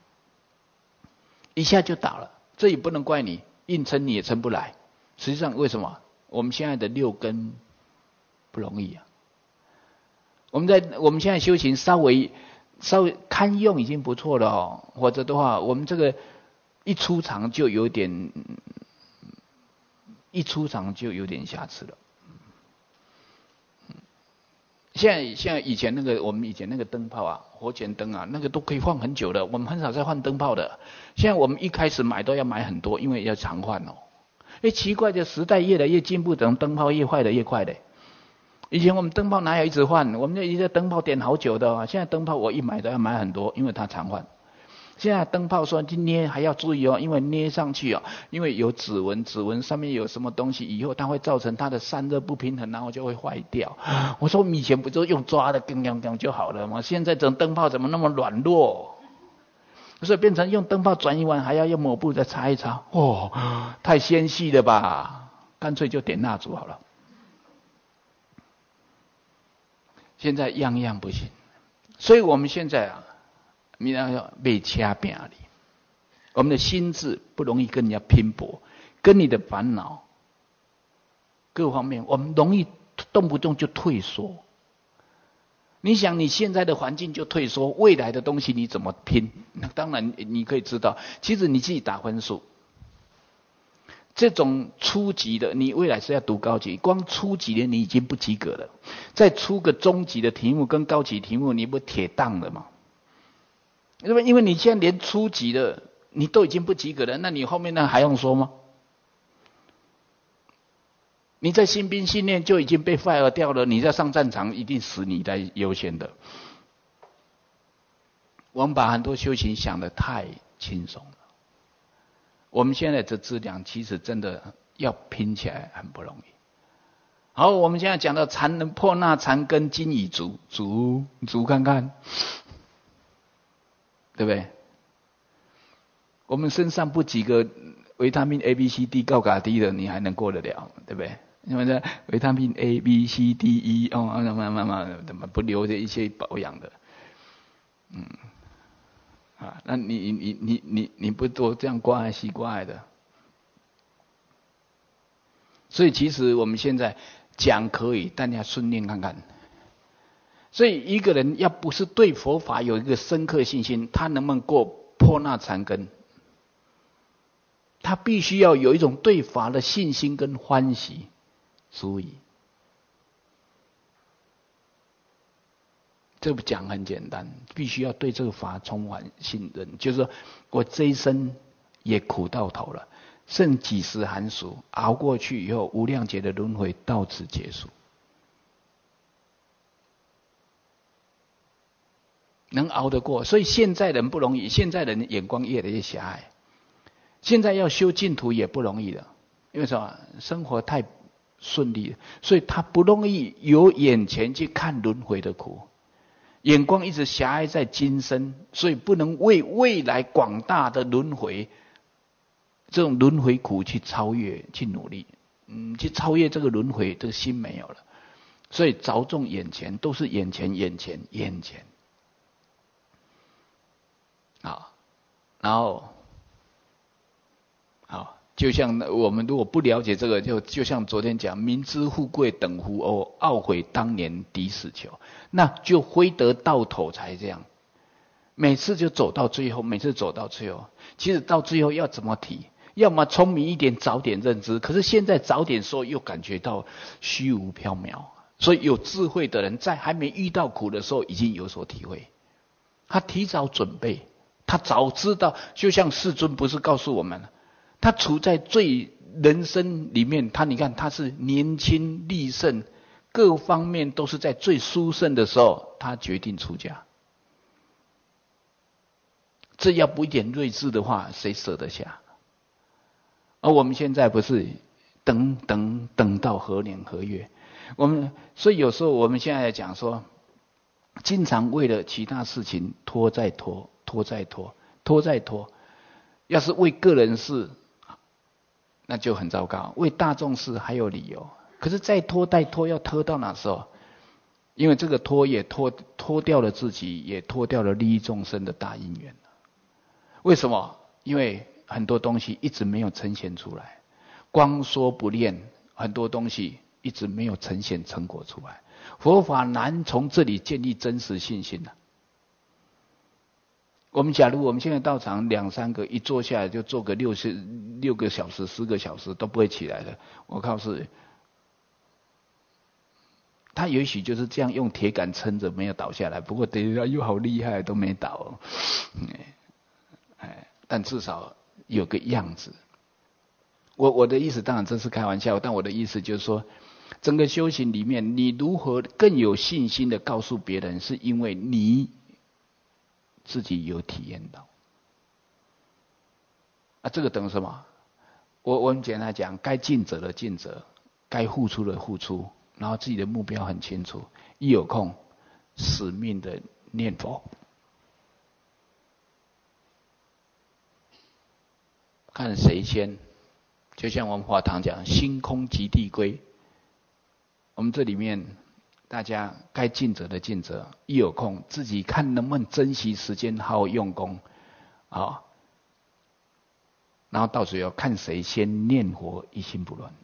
一下就倒了。这也不能怪你，硬撑你也撑不来。实际上为什么？我们现在的六根不容易啊。我们现在修行稍微堪用已经不错了哦，否则的话，我们这个一出场就有点瑕疵了。现在以前我们以前那个灯泡啊，火剪灯啊，那个都可以放很久的，我们很少再换灯泡的。现在我们一开始买都要买很多，因为要常换哦。奇怪的时代越来越进步，等灯泡越坏的越快的。以前我们灯泡哪有一直换？我们就一个灯泡点好久的啊。现在灯泡我一买都要买很多，因为它常换。现在灯泡说捏还要注意哦，因为捏上去哦，因为有指纹，指纹上面有什么东西，以后它会造成它的散热不平衡，然后就会坏掉。我说以前不就用抓的更就好了吗？现在这灯泡怎么那么软弱？所以变成用灯泡转一完还要用抹布再擦一擦，太纤细了吧？干脆就点蜡烛好了。现在样样不行，所以我们现在啊，你要被掐扁里，我们的心智不容易跟人家拼搏，跟你的烦恼各方面，我们容易动不动就退缩。你想你现在的环境就退缩，未来的东西你怎么拼？那当然你可以知道，其实你自己打分数。这种初级的，你未来是要读高级，光初级的你已经不及格了，再出个中级的题目跟高级题目，你不铁当了吗？因为你现在连初级的你都已经不及格了，那你后面那还用说吗？你在新兵训练就已经被 fire 掉了，你在上战场一定死你在优先的。我们把很多修行想得太轻松了。我们现在的质量其实真的要拼起来很不容易。好，我们现在讲到破那残根今已足，足看看，对不对？我们身上不几个维他命 A、B、C、D 高嘎低的，你还能过得了，对不对？因为这维他命 A、B、C、D、E 慢怎么不留着一些保养的？那你不多这样关爱西关爱的，所以其实我们现在讲可以，但你要顺念看看。所以一个人要不是对佛法有一个深刻信心，他能不能过破那残根？他必须要有一种对法的信心跟欢喜，所以这不讲很简单，必须要对这个法充满信任。就是说我这一生也苦到头了，剩几时寒暑，熬过去以后，无量劫的轮回到此结束。能熬得过，所以现在人不容易，现在人眼光越来越狭隘。现在要修净土也不容易的，因为什么？生活太顺利了，所以他不容易由眼前去看轮回的苦。眼光一直狭隘在今生，所以不能为未来广大的轮回，这种轮回苦去超越、去努力，去超越这个轮回，这个心没有了，所以着重眼前，都是眼前。好，然后好， 就像我们如果不了解这个，就像昨天讲，明知富贵等乎欧，懊悔当年抵死求，那就非得到头才这样。每次就走到最后，每次走到最后，其实到最后要怎么提？要么聪明一点，早点认知。可是现在早点说，又感觉到虚无缥缈。所以有智慧的人，在还没遇到苦的时候，已经有所体会。他提早准备，他早知道。就像世尊不是告诉我们，他处在最人生里面，你看他是年轻力盛，各方面都是在最殊胜的时候，他决定出家。这要不一点睿智的话，谁舍得下？而我们现在不是等到何年何月？所以有时候我们现在讲说，经常为了其他事情拖再拖。要是为个人事，那就很糟糕；为大众事还有理由。可是再拖要拖到哪时候？因为这个拖也拖掉了自己，也拖掉了利益众生的大因缘。为什么？因为很多东西一直没有呈现出来，光说不练，很多东西一直没有呈现成果出来。佛法难从这里建立真实信心的。假如我们现在到场2-3个，一坐下来就坐个6个小时、10个小时都不会起来的，我告诉你，他也许就是这样用铁杆撑着没有倒下来，不过等于又好厉害都没倒。但至少有个样子。我的意思当然这是开玩笑，但我的意思就是说，整个修行里面，你如何更有信心的告诉别人，是因为你自己有体验到。这个等于什么？我们简单讲，该尽责的尽责，该付出的付出，然后自己的目标很清楚，一有空使命的念佛。看谁先，就像我们华堂讲，心空即地归。我们这里面大家该尽责的尽责，一有空自己看能不能珍惜时间，好好用功，然后到最后看谁先念佛一心不乱。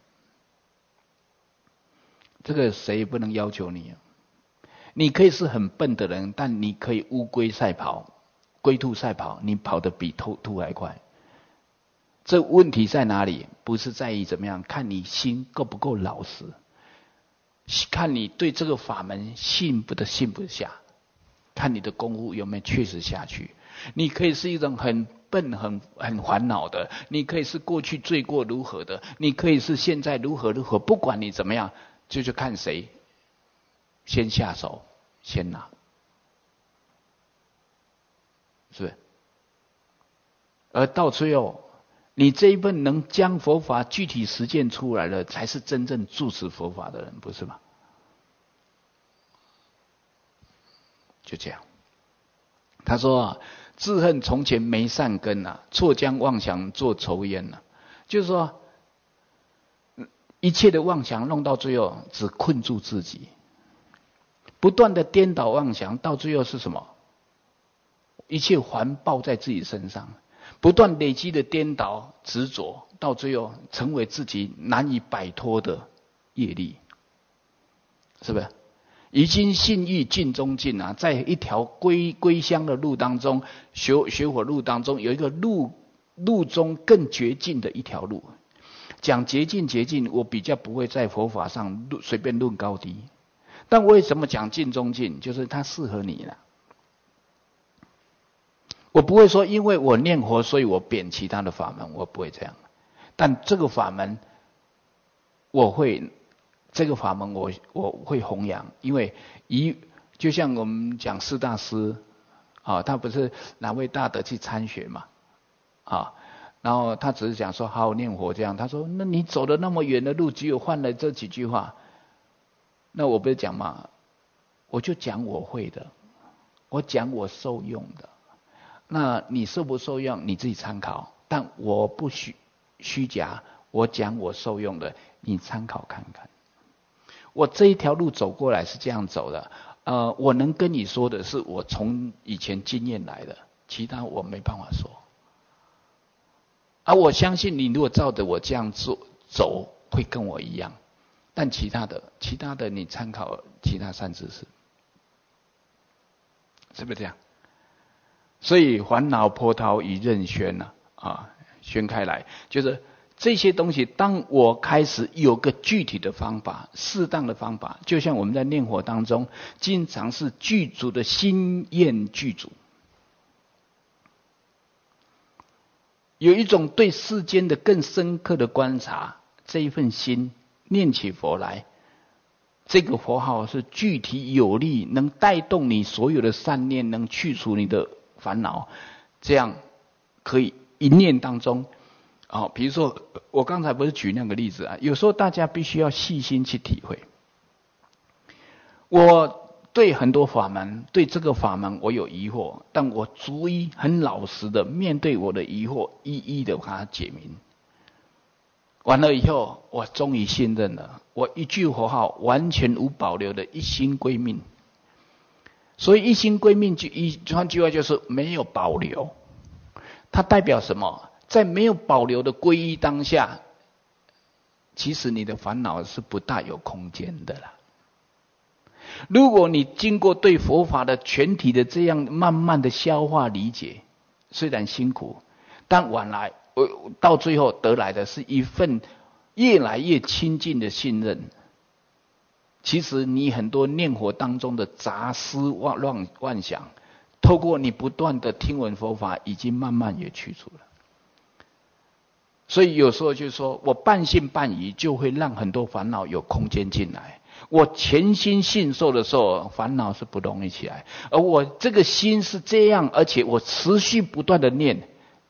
这个谁也不能要求你。你可以是很笨的人，但你可以乌龟赛跑、龟兔赛跑，你跑得比兔还快。这问题在哪里？不是在于怎么样，看你心够不够老实，看你对这个法门信不下，看你的功夫有没有确实下去。你可以是一种很笨、很烦恼的，你可以是过去罪过如何的，你可以是现在如何，不管你怎么样，就看谁先下手，先拿，是不是？而到最后，你这一份能将佛法具体实践出来的，才是真正住持佛法的人，不是吗？就这样。他说自恨从前没善根错将妄想做仇烟就是说，一切的妄想弄到最后，只困住自己，不断的颠倒妄想，到最后是什么？一切环抱在自己身上。不断累积的颠倒执着，到最后成为自己难以摆脱的业力，是不是？已经信欲尽中尽在一条归乡的路当中，学佛路当中，有一个路中更绝境的一条路。讲捷径，我比较不会在佛法上随便论高低，但为什么讲尽中尽？就是它适合你了。我不会说因为我念佛所以我贬其他的法门，我不会这样。但这个法门我会弘扬，因为就像我们讲释大师他不是哪位大德去参学嘛然后他只是讲说好好念佛这样，他说那你走了那么远的路，只有换了这几句话，那我不是讲嘛，我就讲我会的，我讲我受用的。那你受不受用你自己参考，但我不虚假，我讲我受用的，你参考看看。我这一条路走过来是这样走的，我能跟你说的是我从以前经验来的，其他我没办法说。 我相信你如果照着我这样走，会跟我一样。但其他的你参考其他善知识，是不是这样？所以烦恼波涛一任宣宣开来，就是这些东西。当我开始有个具体的方法，适当的方法，就像我们在念佛当中，经常是具足的心愿具足，有一种对世间的更深刻的观察，这一份心念起佛来，这个佛号是具体有力，能带动你所有的善念，能去除你的烦恼，这样可以一念当中，比如说我刚才不是举那个例子有时候大家必须要细心去体会。我对很多法门，对这个法门我有疑惑，但我逐一很老实的面对我的疑惑，一一的把它解明。完了以后，我终于信任了，我一句佛号完全无保留的一心归命。所以一心归命，换句话就是没有保留。它代表什么？在没有保留的皈依当下，其实你的烦恼是不大有空间的啦。如果你经过对佛法的全体的这样慢慢的消化理解，虽然辛苦，但晚来到最后得来的是一份越来越亲近的信任。其实你很多念佛当中的杂思妄想，透过你不断的听闻佛法，已经慢慢也去除了。所以有时候就说我半信半疑，就会让很多烦恼有空间进来。我全心信受的时候，烦恼是不容易起来。而我这个心是这样，而且我持续不断的念。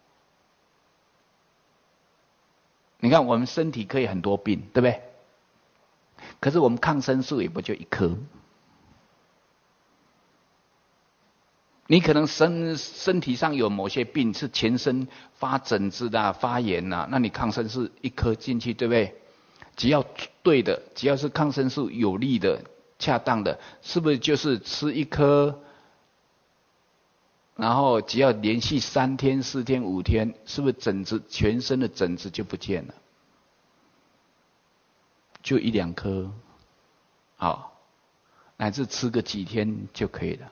你看我们身体可以很多病，对不对？可是我们抗生素也不就一颗。你可能身体上有某些病，是全身发疹子发炎那你抗生素一颗进去，对不对？只要对的，只要是抗生素有利的、恰当的，是不是就是吃一颗，然后只要连续3天、4天、5天，是不是疹子全身的疹子就不见了？就1、2颗，乃至吃个几天就可以了，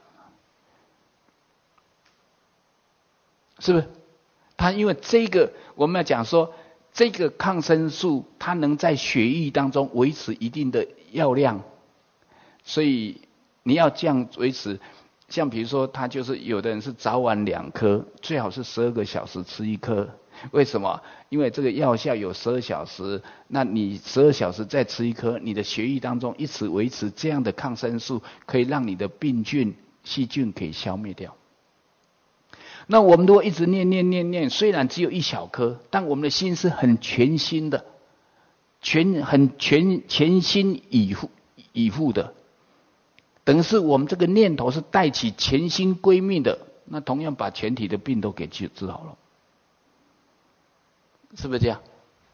是不是？它因为这个我们要讲说，这个抗生素它能在血液当中维持一定的药量，所以你要这样维持。像比如说，它就是有的人是早晚2颗，最好是12个小时吃1颗。为什么？因为这个药效有12小时，那你12小时再吃1颗，你的血液当中一直维持这样的抗生素，可以让你的病菌、细菌可以消灭掉。那我们如果一直念，虽然只有1小颗，但我们的心是很全心的，全心以赴的，等于是我们这个念头是带起全心归命的，那同样把全体的病都给治好了，是不是这样？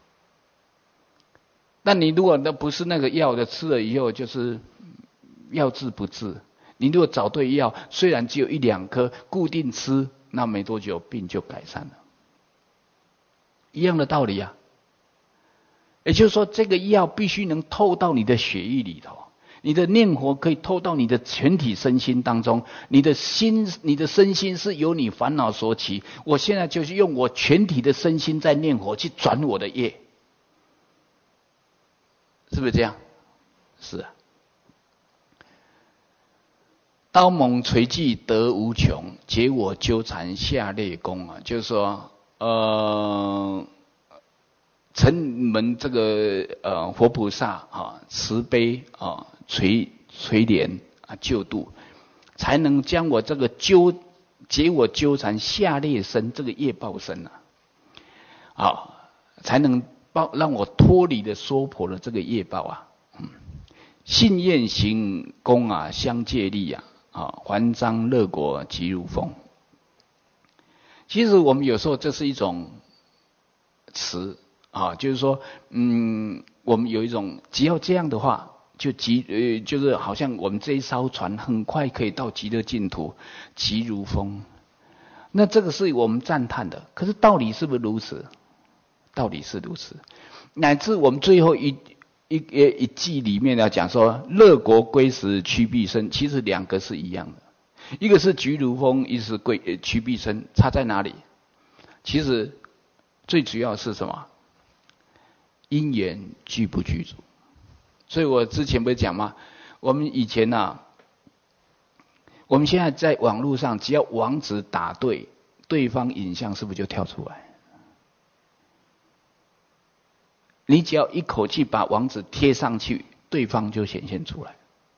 但你如果那不是那个药的，吃了以后就是药治不治。你如果找对药，虽然只有1、2颗，固定吃，那没多久病就改善了，一样的道理啊。也就是说，这个药必须能透到你的血液里头，你的念佛可以透到你的全体身心当中，你的身心是由你烦恼所起。我现在就是用我全体的身心在念佛去转我的业，是不是这样？是啊。刀猛锤击得无穷，解我纠缠下列功就是说，承蒙这个佛菩萨慈悲垂怜救度，才能将我这个解我纠缠下列身这个业报身才能让我脱离的娑婆的这个业报信愿行功相借力还章乐果即如风。其实我们有时候这是一种词就是说，我们有一种只要这样的话，就是好像我们这一艘船很快可以到极乐净土，即如风。那这个是我们赞叹的，可是道理是不是如此？ 道理是如此。乃至我们最后一季里面要讲说，乐国归时屈必生，其实两个是一样的，一个是菊如风，一个是屈必生，差在哪里？其实最主要是什么？因缘具不具足。所以我之前不是讲吗？我们以前我们现在在网络上，只要网址打对，对方影像是不是就跳出来？你只要一口气把网址贴上去，对方就显现出来。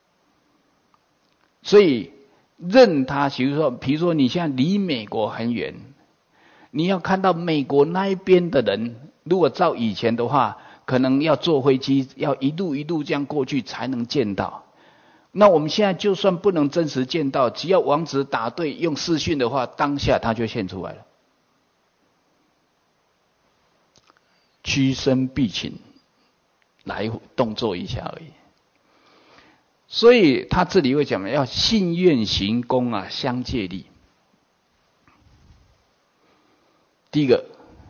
所以任他，比如说你现在离美国很远，你要看到美国那一边的人，如果照以前的话，可能要坐飞机，要一路这样过去才能见到。那我们现在就算不能真实见到，只要网址打对，用视讯的话，当下它就现出来了。屈伸必请，来动作一下而已。所以他这里会讲要信愿行功啊，相借力。第一个，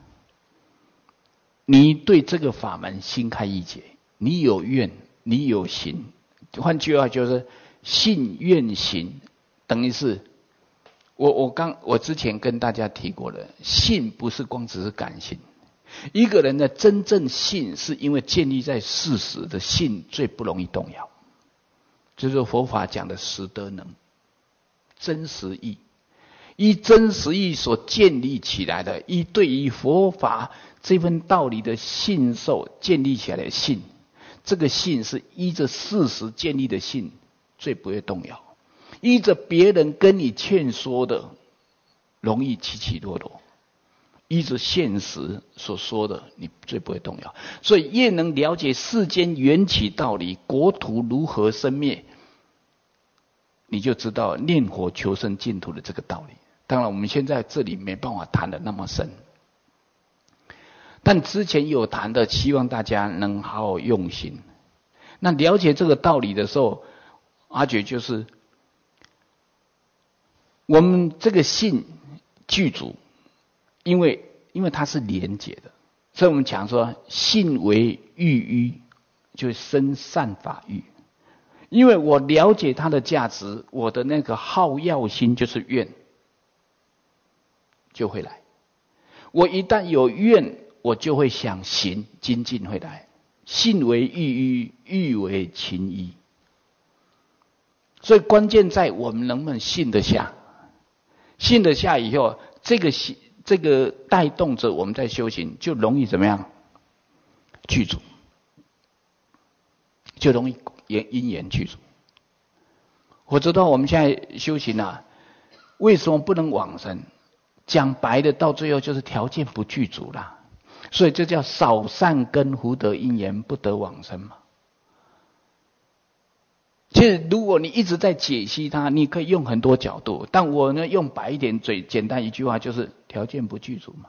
你对这个法门心开意解，你有愿，你有行。换句话就是信愿行，等于是我之前跟大家提过了，信不是光只是感性。一个人的真正信，是因为建立在事实的信最不容易动摇，就是佛法讲的实德能，真实义，依真实义所建立起来的，依对于佛法这份道理的信受建立起来的信，这个信是依着事实建立的信，最不会动摇。依着别人跟你劝说的，容易起起落落。依着现实所说的，你最不会动摇。所以越能了解世间缘起道理，国土如何生灭，你就知道念佛求生净土的这个道理。当然我们现在这里没办法谈得那么深，但之前有谈的，希望大家能好好用心。那了解这个道理的时候，阿觉就是我们这个信具足，因为它是连结的，所以我们讲说信为欲依，就生善法欲。因为我了解它的价值，我的那个好要心就是愿，就会来。我一旦有愿，我就会想行，精进会来。信为欲依，欲为情依。所以关键在我们能不能信得下。信得下以后，这个带动着我们在修行，就容易怎么样？具足，就容易因缘具足。我知道我们现在修行啊，为什么不能往生？讲白的，到最后就是条件不具足啦。所以这叫少善根福德因缘不得往生嘛。其实如果你一直在解析它，你可以用很多角度，但我呢用白一点，最简单一句话就是条件不具足嘛。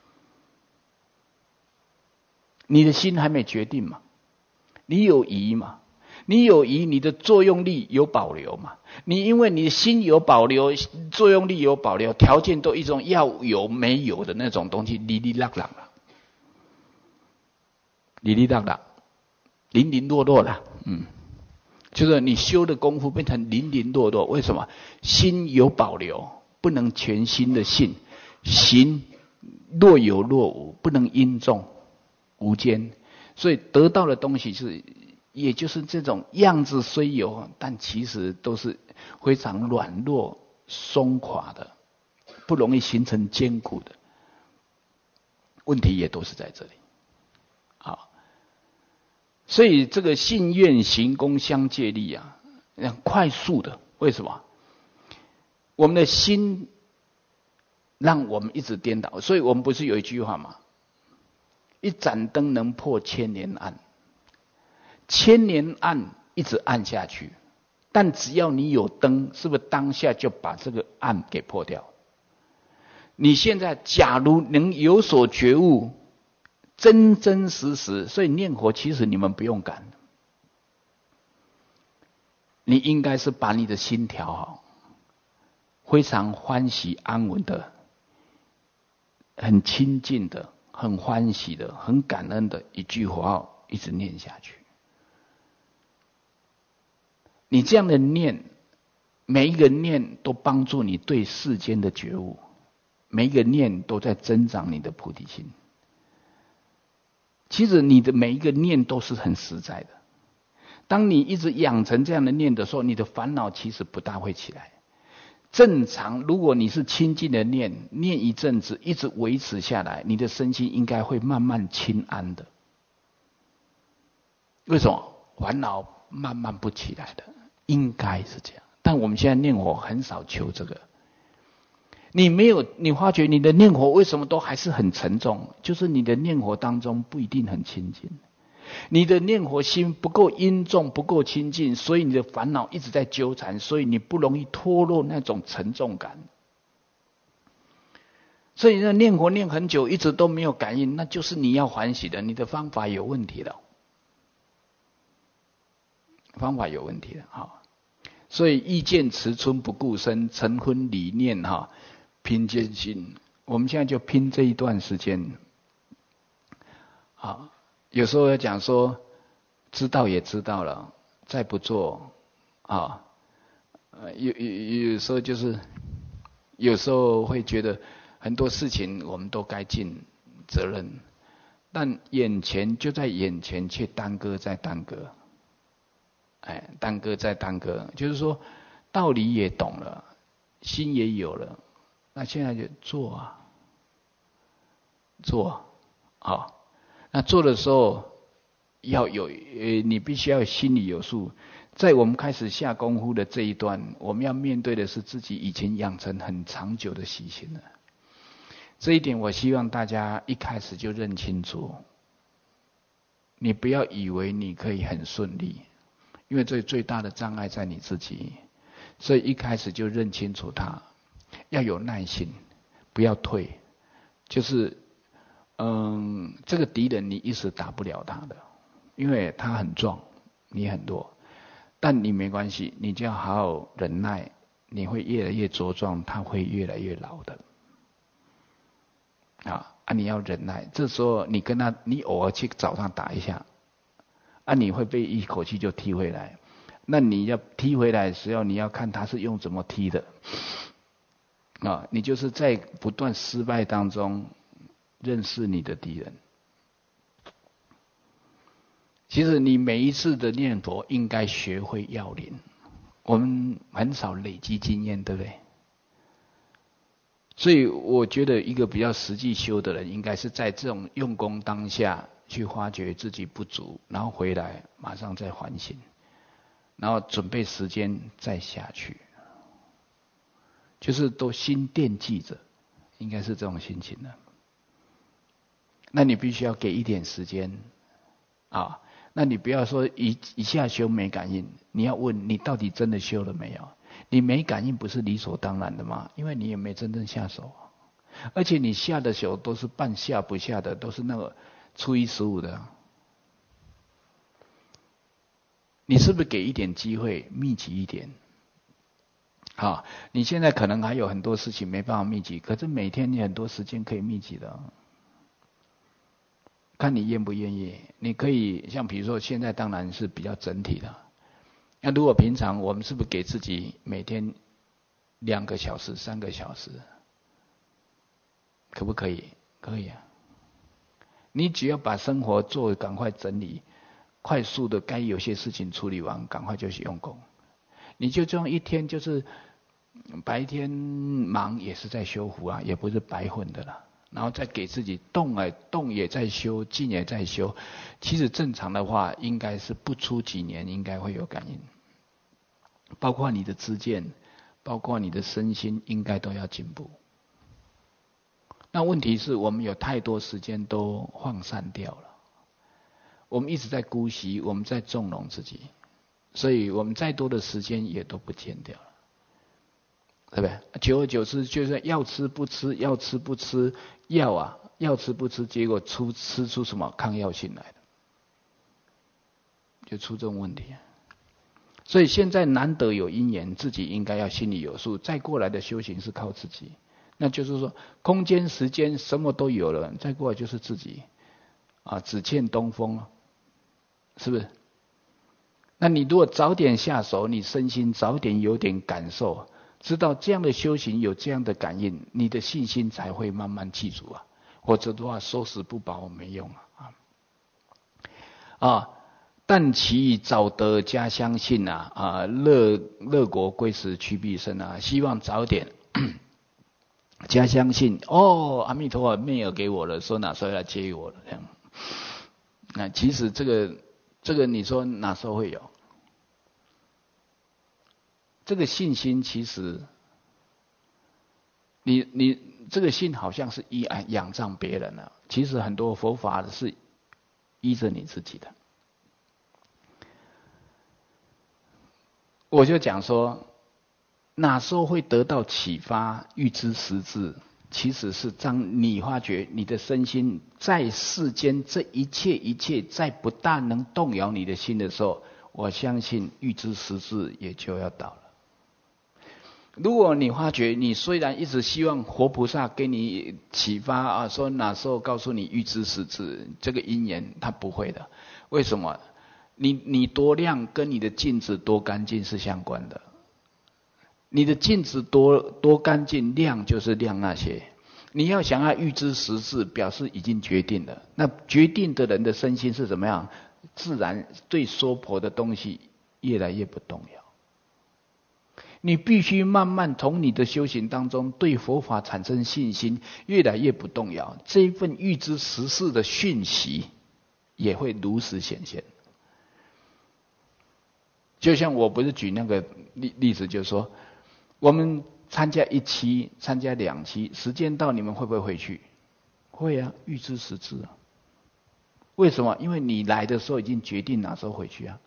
你的心还没决定嘛，你有疑嘛，你有疑，你的作用力有保留嘛。你因为你的心有保留，作用力有保留，条件都一种要有没有的那种东西，哩哩啦啦啦，哩哩啦啦，零零落落啦，就是你修的功夫变成零零落落。为什么？心有保留，不能全心的信；行若有若无，不能因重无间。所以得到的东西是，也就是这种样子虽有，但其实都是非常软弱松垮的，不容易形成坚固的。问题也都是在这里。好。所以这个信愿行功相借力啊，很快速的。为什么？我们的心让我们一直颠倒。所以我们不是有一句话吗？一盏灯能破千年暗，千年暗一直暗下去，但只要你有灯，是不是当下就把这个暗给破掉？你现在假如能有所觉悟，真真实实，所以念佛其实你们不用赶，你应该是把你的心调好，非常欢喜安稳的，很清净的， 很欢喜的、很感恩的一句佛号，一直念下去。你这样的念，每一个念都帮助你对世间的觉悟，每一个念都在增长你的菩提心。其实你的每一个念都是很实在的。当你一直养成这样的念的时候，你的烦恼其实不大会起来。正常，如果你是清净的念，念一阵子，一直维持下来，你的身心应该会慢慢清安的。为什么？烦恼慢慢不起来的，应该是这样。但我们现在念佛很少求这个。你发觉你的念佛为什么都还是很沉重？就是你的念佛当中不一定很清净。你的念佛心不够殷重，不够清净，所以你的烦恼一直在纠缠，所以你不容易脱落那种沉重感。所以那念佛念很久，一直都没有感应，那就是你要欢喜的，你的方法有问题了，方法有问题了哈。所以意见迟春不顾身，晨昏理念哈，拼艰辛。我们现在就拼这一段时间啊。有时候要讲说，知道也知道了，再不做啊，有时候就是，有时候会觉得很多事情我们都该尽责任，但眼前就在眼前，却耽搁再耽搁，耽搁再耽搁，就是说道理也懂了，心也有了，那现在就做啊，做啊。那做的时候要有你必须要心里有数。在我们开始下功夫的这一段，我们要面对的是自己以前养成很长久的习性了。这一点我希望大家一开始就认清楚。你不要以为你可以很顺利，因为这最大的障碍在你自己。所以一开始就认清楚它，要有耐心，不要退，就是这个敌人你一时打不了他的，因为他很壮，你很弱，但你没关系，你就要好好忍耐，你会越来越茁壮，他会越来越老的。你要忍耐，这时候你跟他，你偶尔去找他打一下，你会被一口气就踢回来。那你要踢回来的时候，你要看他是用怎么踢的。你就是在不断失败当中认识你的敌人。其实你每一次的念佛应该学会要领，我们很少累积经验，对不对？所以我觉得一个比较实际修的人，应该是在这种用功当下去发觉自己不足，然后回来马上再反省，然后准备时间再下去，就是都心惦记着，应该是这种心情的。那你必须要给一点时间那你不要说一下修没感应，你要问你到底真的修了没有？你没感应不是理所当然的吗？因为你也没真正下手，而且你下的手都是半下不下的，都是那个初一十五的。你是不是给一点机会，密集一点？你现在可能还有很多事情没办法密集，可是每天你很多时间可以密集的。看你愿不愿意，你可以像比如说现在当然是比较整体的。那如果平常我们是不是给自己每天2个小时、3个小时，可不可以？可以啊。你只要把生活做赶快整理，快速的该有些事情处理完，赶快就去用功。你就这样一天就是白天忙也是在修福也不是白混的了。然后再给自己动也在修，静也在修。其实正常的话，应该是不出几年应该会有感应，包括你的知见，包括你的身心，应该都要进步。那问题是我们有太多时间都放散掉了，我们一直在姑息，我们在纵容自己，所以我们再多的时间也都不见掉了。对不对？久而久之，就是要吃不吃，要吃不吃，要吃不吃，结果吃出什么抗药性来的，就出这种问题。所以现在难得有因缘，自己应该要心里有数。再过来的修行是靠自己， 那就是说空间时间什么都有了，再过来就是自己啊，只欠东风，是不是？那你如果早点下手，你身心早点有点感受，知道这样的修行有这样的感应，你的信心才会慢慢记住啊。否则的话，收拾不饱没用啊。但其早得家乡信啊，乐国归时须毕生啊，希望早点家乡信哦，阿弥陀佛妹儿给我了，说哪时候来接我了这样。那其实这个你说哪时候会有？这个信心其实，你这个信好像是仰仗别人了，其实很多佛法是依着你自己的。我就讲说，哪时候会得到启发、预知实质，其实是当你发觉你的身心在世间这一切在不大能动摇你的心的时候，我相信预知实质也就要到了。如果你发觉你虽然一直希望活菩萨给你启发啊，说哪时候告诉你预知实质，这个因缘他不会的。为什么？你多亮跟你的镜子多干净是相关的。你的镜子多干净，亮就是亮那些。你要想要预知实质，表示已经决定了。那决定的人的身心是怎么样？自然对娑婆的东西越来越不动摇。你必须慢慢从你的修行当中对佛法产生信心，越来越不动摇。这一份预知实事的讯息也会如实显现。就像我不是举那个例子，就是说，我们参加1期、参加2期，时间到你们会不会回去？会啊，预知实质啊。为什么？因为你来的时候已经决定哪时候回去啊。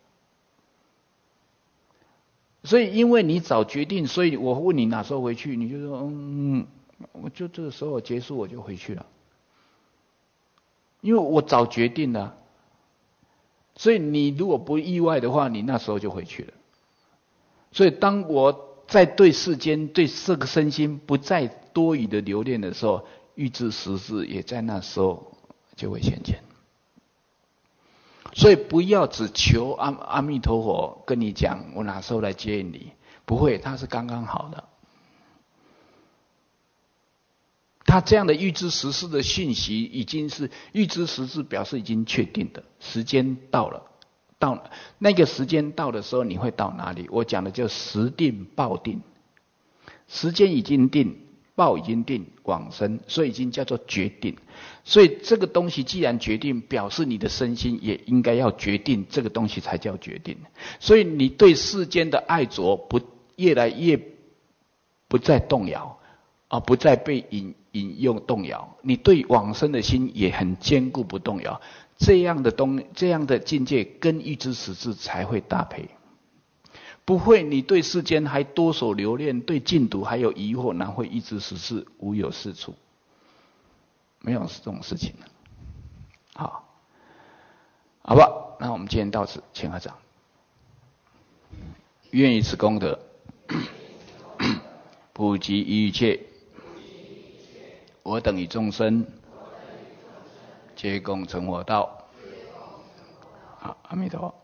所以因为你早决定，所以我问你哪时候回去，你就说我就这个时候结束我就回去了。因为我早决定了。所以你如果不意外的话，你那时候就回去了。所以当我在对世间、对这个身心不再多余的留恋的时候，预知实质也在那时候就会显现。所以不要只求阿弥陀佛跟你讲我哪时候来接你，不会，他是刚刚好的。他这样的预知实事的讯息，已经是预知实事，表示已经确定的时间到了。到那个时间到的时候，你会到哪里？我讲的叫时定报定，时间已经定，报已经定，往生，所以已经叫做决定。所以这个东西既然决定，表示你的身心也应该要决定，这个东西才叫决定。所以你对世间的爱着越来越不再动摇啊，不再被引诱动摇。你对往生的心也很坚固不动摇。这样的境界跟预知实质才会搭配。不会你对世间还多所留恋，对净土还有疑惑，哪会预知实质无有是处？没有这种事情的。好吧，那我们今天到此，请合掌。愿以此功德普及一切我等与众生皆共成佛道。好，阿弥陀佛。